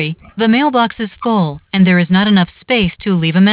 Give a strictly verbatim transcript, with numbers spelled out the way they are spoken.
sorry, the mailbox is full and there is not enough space to leave a message.